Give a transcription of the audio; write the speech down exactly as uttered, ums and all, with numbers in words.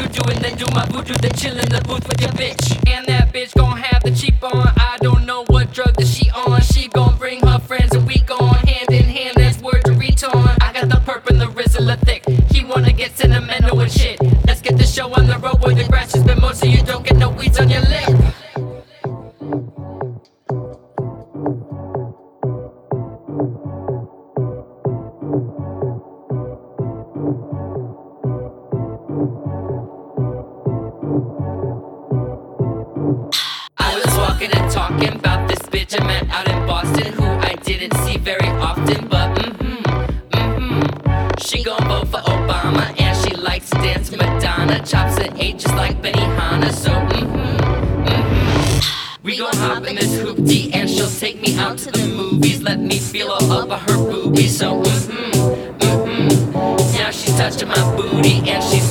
doo-doo and then do my voodoo, then chill in the booth with your bitch. And that bitch gon' have the cheap on. I don't know what drug that she on. She gon' bring her friends and we gon' hand in hand, that's word to return. I got the perp and the rizzle of thick. He wanna get sentimental and shit. Let's get the show on the road where the grass has been mowed so you don't get no weeds on your lip. I was walking and talking about this bitch I met out in Boston, who I didn't see very often, but mm-hmm, mm-hmm. She gon' vote for Obama and she likes to dance to Madonna. Chops at eight just like Benihana, so mm-hmm, mm-hmm. We gon' hop in this hoopty and she'll take me out to the movies. Let me feel all up of her boobies, so mm-hmm, mm-hmm. Now she's touching my booty and she's